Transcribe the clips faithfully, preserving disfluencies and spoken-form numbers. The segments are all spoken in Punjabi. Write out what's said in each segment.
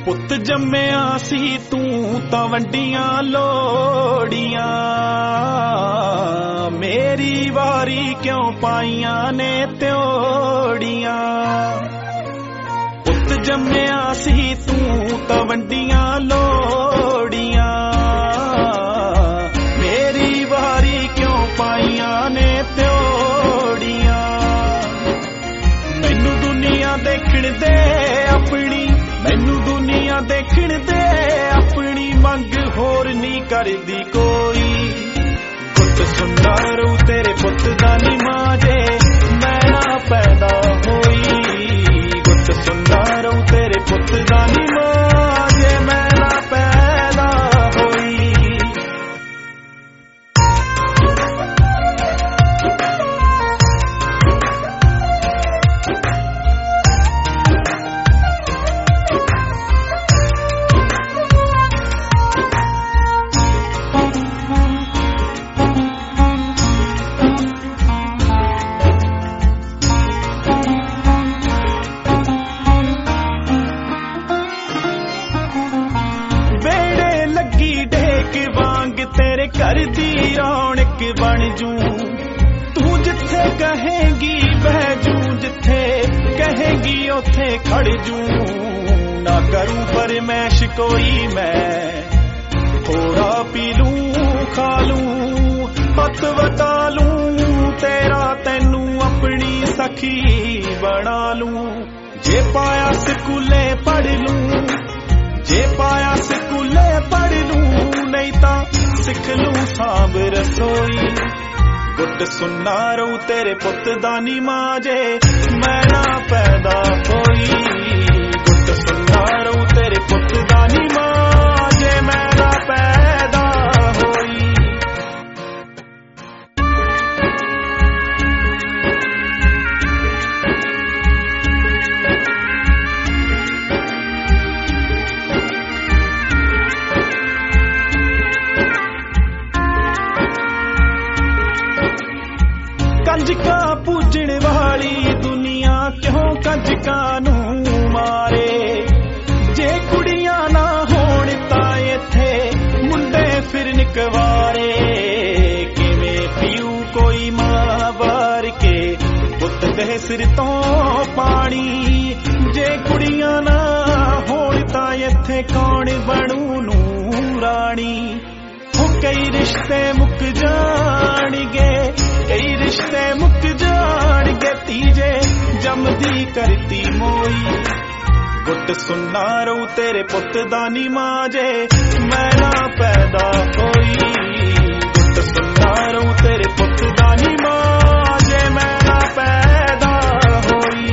ਪੁੱਤ ਜੰਮਿਆ ਸੀ ਤੂੰ ਤਾਂ ਵੰਡੀਆਂ ਲੋੜੀਆਂ, ਮੇਰੀ ਵਾਰੀ ਕਿਉਂ ਪਾਈਆਂ ਨੇ ਤਿਉੜੀਆਂ। ਪੁੱਤ ਜੰਮਿਆ ਸੀ ਤੂੰ ਤਾਂ ਵੰਡੀਆਂ ਲੋੜੀਆਂ, ਮੇਰੀ ਵਾਰੀ ਕਿਉਂ ਪਾਈਆਂ ਨੇ ਤਿਉੜੀਆਂ। ਮੈਨੂੰ ਦੁਨੀਆ ਦੇਖਣ ਦੇ ਆਪਣੀ, ਮੈਨੂੰ ਦੁਨੀਆ ਦੇਖਣ ਦੇ ਆਪਣੀ, ਮੰਗ ਹੋਰ ਨਹੀਂ ਕਰਦੀ ਕੋਈ। ਗੁੱਟ ਸੁਣਨਾ ਰੂ ਤੇਰੇ ਪੁੱਤ ਦਾ ਨੀ ਮਾਂ ਜੇ ਮੈਂ ਨਾ ਪੈਦਾ ਹੋਈ। ਗੁੱਟ ਸੁਣਨਾ ਰੂ ਤੇਰੇ ਪੁੱਤ ਦਾ ਨੀ ਮਾਂ ਜੇ ਮੈਂ ਨਾ ਪੈਦਾ ਹੋਈ। ਤੇਰੇ ਘਰ ਦੀ ਰੌਣਕ ਬਣ ਜੂ, ਤੂੰ ਜਿੱਥੇ ਕਹੇਂਗੀ ਬਹਿ ਜੂ, ਜਿੱਥੇ ਕਹੇਂਗੀ ਉੱਥੇ ਖੜ ਜੂ। ਨਾ ਕਰੂੰ ਫਰਮੈਸ਼ ਕੋਈ ਮੈਂ, ਥੋੜਾ ਪੀ ਲੂੰ ਖਾ ਲੂੰ, ਹੱਥ ਵਟਾ ਲੂੰ ਤੇਰਾ, ਤੈਨੂੰ ਆਪਣੀ ਸਖੀ ਬਣਾ ਲੂੰ। ਜੇ ਪਾਇਆ ਸਕੂਲੇ ਪੜ੍ਹ ਲੂੰ, ਜੇ ਪਾਇਆ ਸਕੂਲੇ ਪੜ੍ਹ ਲੂੰ, ਨਹੀਂ ਤਾਂ ਸਿੱਖ ਲੂੰ ਸਾਂਭ ਰਸੋਈ। ਗੁੱਟ ਸੁਣਨਾ ਰਹੂ ਤੇਰੇ ਪੁੱਤ ਦਾ ਨੀ ਮਾਂ ਜੇ ਮੈਂ ਨਾ ਪੈਦਾ ਹੋਈ। ਗੁੱਟ ਸੁਣਨਾ ਰਹੂ ਤੇਰੇ ਪੁੱਤ ਦਾ ਨੀ ਮਾਂ ਜੇ ਮੈਂ ਨਾ ਪੈਦਾ ਹੋਈ। ਕੰਜਕਾਂ ਪੂਜਣ ਵਾਲੀ ਦੁਨੀਆ ਕਿਉਂ ਕੰਜਕਾਂ ਨੂੰ ਮਾਰੇ। ਜੇ ਕੁੜੀਆਂ ਨਾ ਹੋਣ ਤਾਂ ਇੱਥੇ ਮੁੰਡੇ ਫਿਰਨ ਕੁਆਰੇ। ਕਿਵੇਂ ਪੀਊ ਕੋਈ ਮਾਂ ਵਾਰ ਕੇ ਪੁੱਤ ਦੇ ਸਿਰ ਤੋਂ ਪਾਣੀ। ਜੇ ਕੁੜੀਆਂ ਨਾ ਹੋਣ ਤਾਂ ਇੱਥੇ ਕੌਣ ਬਣੂ ਨੂੰ ਰਾਣੀ। ਹੋ ਕਈ ਰਿਸ਼ਤੇ ਮੁੱਕ ਜਾਣਗੇ, ਕਈ ਰਿਸ਼ਤੇ ਮੁੱਕ ਜਾਣਗੇ, ਤੀਜੇ ਜੰਮਦੀ ਕਰਤੀ ਮੋਈ। ਗੁੱਟ ਸੁਣਨਾ ਰਹੂ ਤੇਰੇ ਪੁੱਤ ਦਾ ਨੀ ਮਾਂ ਜੇ ਮੈਂ ਨਾ ਪੈਦਾ ਹੋਈ। ਗੁੱਟ ਸੁਣਨਾ ਰਹੂ ਤੇਰੇ ਪੁੱਤ ਦਾ ਨੀ ਮਾਂ ਜੇ ਮੈਂ ਨਾ ਪੈਦਾ ਹੋਈ।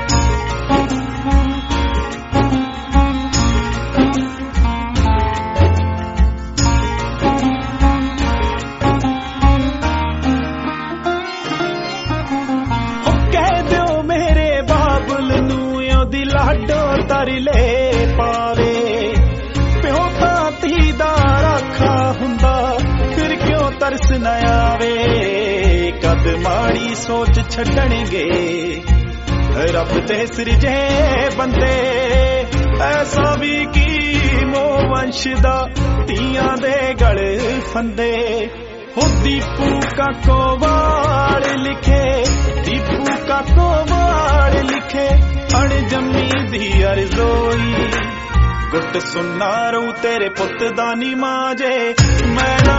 ਲਾਡੋ ਤਰਲੇ ਪਾਵੇ, ਪਿਓ ਤਾਂ ਧੀ ਦਾ ਰਾਖਾ ਹੁੰਦਾ, ਫਿਰ ਕਿਉਂ ਤਰਸ ਨਾ ਆਵੇ। ਕਦ ਮਾੜੀ ਸੋਚ ਛੱਡਣਗੇ ਰੱਬ ਦੇ ਸਿਰਜੇ ਬੰਦੇ। ਐਸਾ ਵੀ ਕੀ ਮੋਹ ਵੰਸ਼ ਦਾ ਧੀਆਂ ਦੇ ਗਲ ਫੰਦੇ। ਹੋ ਦੀਪੂ ਕਾਕੋ ਵਾਲ ਲਿਖੇ, ਦੀਪੂ ਕਾਕੋ ਵਾਲ ਲਿਖੇ, ਅਣਜੰਮੀ ਦੀ ਅਰਜ਼ੋਈ। ਗੁੱਟ ਸੁਣਨਾ ਰਹੂ ਤੇਰੇ ਪੁੱਤ ਦਾ ਨੀ ਮਾਂ ਜੇ ਮੈਂ ਨਾ